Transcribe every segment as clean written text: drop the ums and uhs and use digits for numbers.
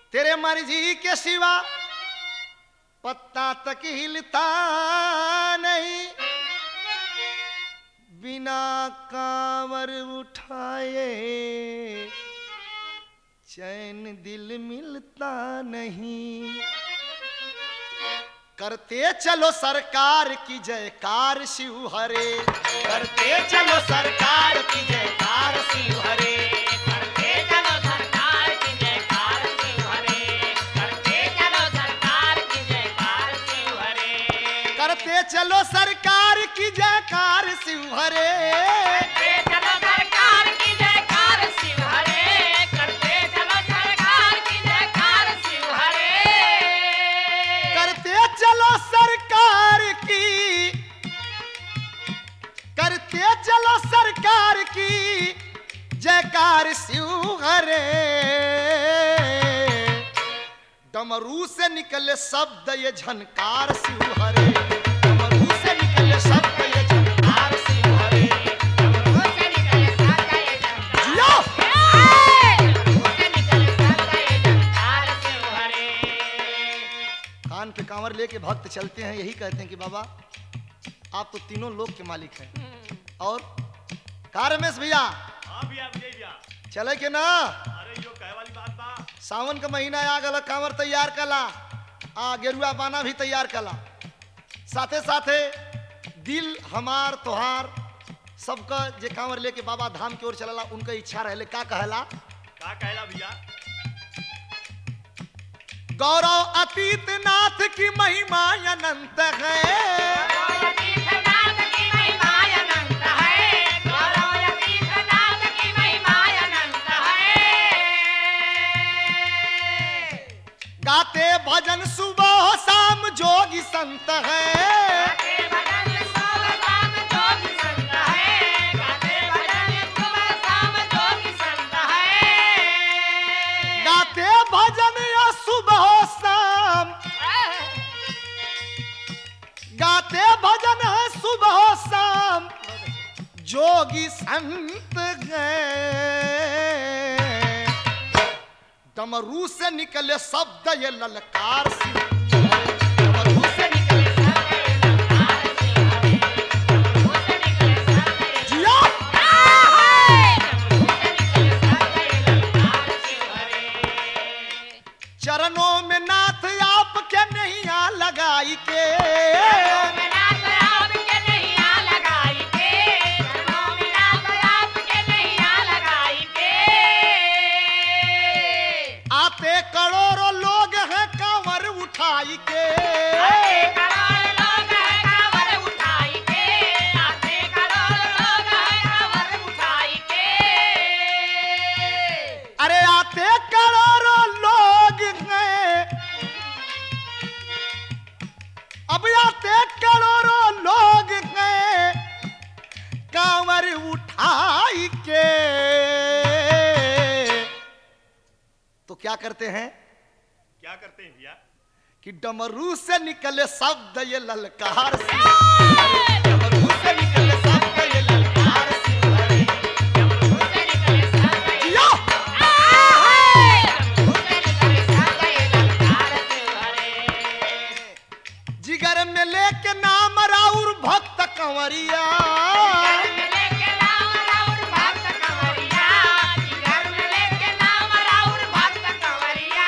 तेरे मर्जी के सिवा पत्ता तक हिलता नहीं, बिना कांवर उठाए चैन दिल मिलता नहीं। करते चलो सरकार की जयकार शिव हरे, करते चलो सरकार की जयकार शिव हरे, करते चलो सरकार की जयकार शिव हरे, करते चलो सरकार की जयकार शिव हरे, करते चलो सरकार की जयकार शिव हरे, करते चलो सरकार की जयकार शिव हरे, करते चलो सरकार की जयकार शिव हरे, करते चलो सरकार की, करते चलो सरकार की जयकार शिव हरे। डमरू से निकले शब्द ये झनकार शिव हरे, डमरू से निकले शब्द ये झनकार शिव हरे, डमरू से निकले शब्द ये झनकार, जियो! डमरू से निकले शब्द ये झनकार शिव हरे। कान पे कांवर लेके भक्त चलते हैं, यही कहते हैं कि बाबा आप तो तीनों लोक के मालिक हैं। और का रमेश भैया हाँ भैया विजय भैया, चले के ना, अरे यो कहे वाली बात बा। सावन का महीना आ गया, कांवर तैयार कला, गेरुआ बाना भी तैयार कला, साथे साथे दिल हमार तोहार सबका जे कांवर लेके बाबा धाम की ओर चलला, उनका इच्छा रहले का कहला, का कहला भैया? गौरव अतीत नाथ की महिमा अनंत है, गौरवतीर्थनाथ की महिमा अनंत है, गौरवतीर्थनाथ की महिमा अनंत है। गाते भजन सुबह शाम जोगी संत है, गाते भजन सुबह शाम जोगी संत है, गाते भजन सुबह शाम जोगी संत है। गाते भजन या सुबह शाम, गाते भजन है सुबह शाम जोगी संत गए। डमरू से निकले शब्द ये ललकार शिव, डमरू से निकले शब्द ये ललकार शिव हरे, डमरू से निकले शब्द ये जिया! डमरू से निकले शब्द ये ललकार शिव हरे। चरणों में नाथ आपके नैया लगाई के, चरणों में नाथ आपके नैया लगाई के, चरणों में नाथ आपके नैया लगाई के। आते करोड़ों लोग हैं कांवर उठाई के, आते करोड़ लोग हैं कांवर उठाई के, आते करोड़ लोग हैं कांवर उठाई के। अरे आते करोड़ों लोग हैं, अब आते करोड़ों लोग हैं कांवर उठाई के। तो क्या करते हैं क्या करते हैं भैया? कि डमरू से निकले शब्द ये ललकार शिव, डमरू से निकले शब्द ये ललकार शिव हरे, डमरू से निकले शब्द ये जियो! डमरू से निकले शब्द ये ललकार शिव हरे। जिगर में लेके नाम राउर भक्त कंवरिया, घर में लेके नाम राउर भक्त कंवरिया, घर में लेके नाम राउर भक्त कंवरिया।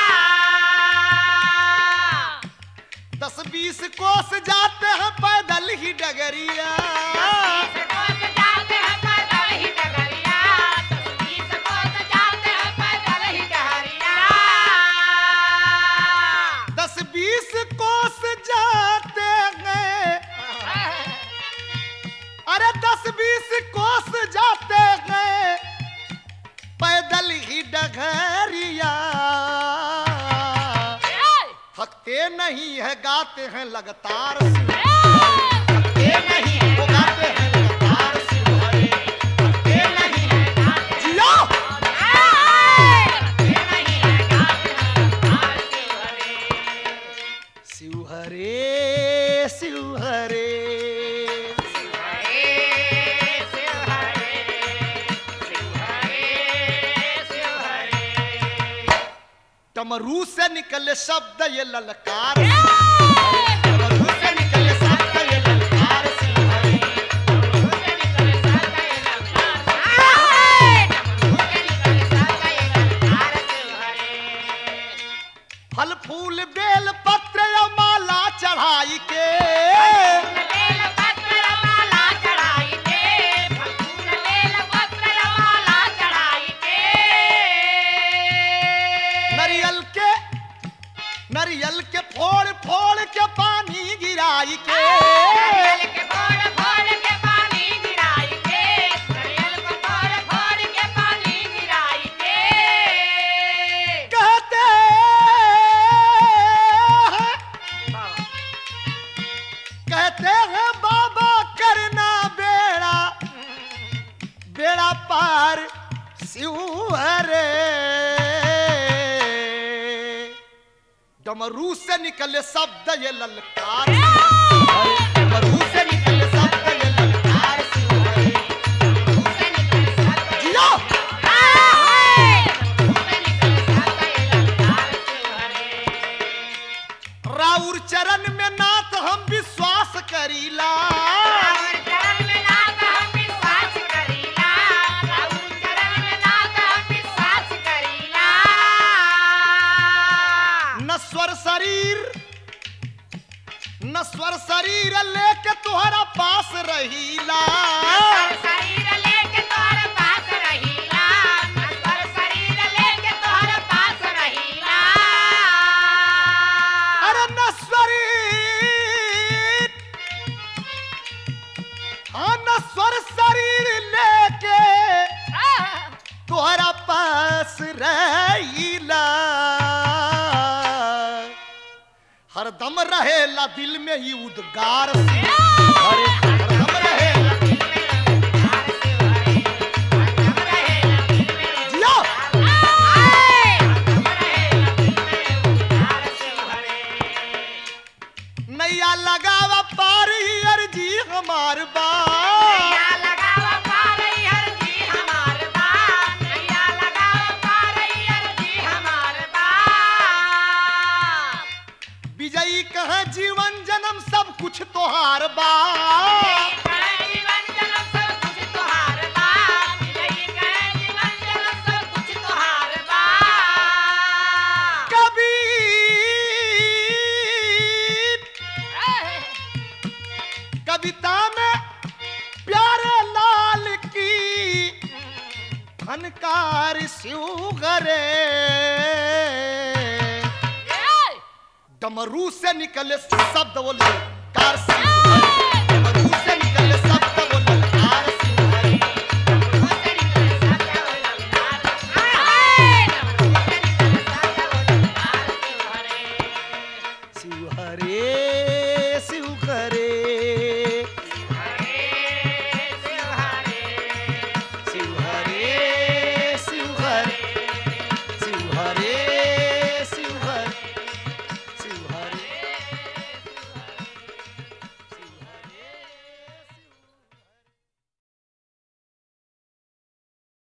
10-20 कोस जाते हैं पैदल ही डगरिया, 20 कोस जाते हैं पैदल ही डगरिया, 20 कोस जाते हैं पैदल ही डगरिया। 10-20 कोस जाते हैं, अरे 10-20 कोस जाते हैं पैदल ही डगरिया। थकते नहीं है गाते हैं लगातार शिव, थकते नहीं वो गाते हैं लगातार शिव हरे, थकते नहीं है जियो! शिव हरे शिव हरे, डमरू से निकले शब्द ये ललकार डमरू से निकले शब्द ये ललकार सिंह हरे फल फूल बेल पत्र या माला चढ़ाई के नरियल के फोड़ फोड़ के पानी गिराई के कहते हैं बाबा करना बेड़ा बेड़ा पार शिव हरे डमरू से निकले शब्द ये ललकार डमरू से निकले शब्द ये ललकार जियो राउर चरण में नाथ हम विश्वास करीला नश्वर शरीर लेके तुहरा पास रहीला अरे नश्वर शरीर लेके तुहरा पास रहीला हरदम रहेला दिल में ही उद्गार हरदम रहेला दिल में जियो नैया लगावा पार ही अर्जी हमार बा विजयी कहे जीवन जन्म सब कुछ तोहार बा कविता में प्यारे लाल की फनकार शिव हरे डमरू से निकले शब्द वो ललकार सिंह हरे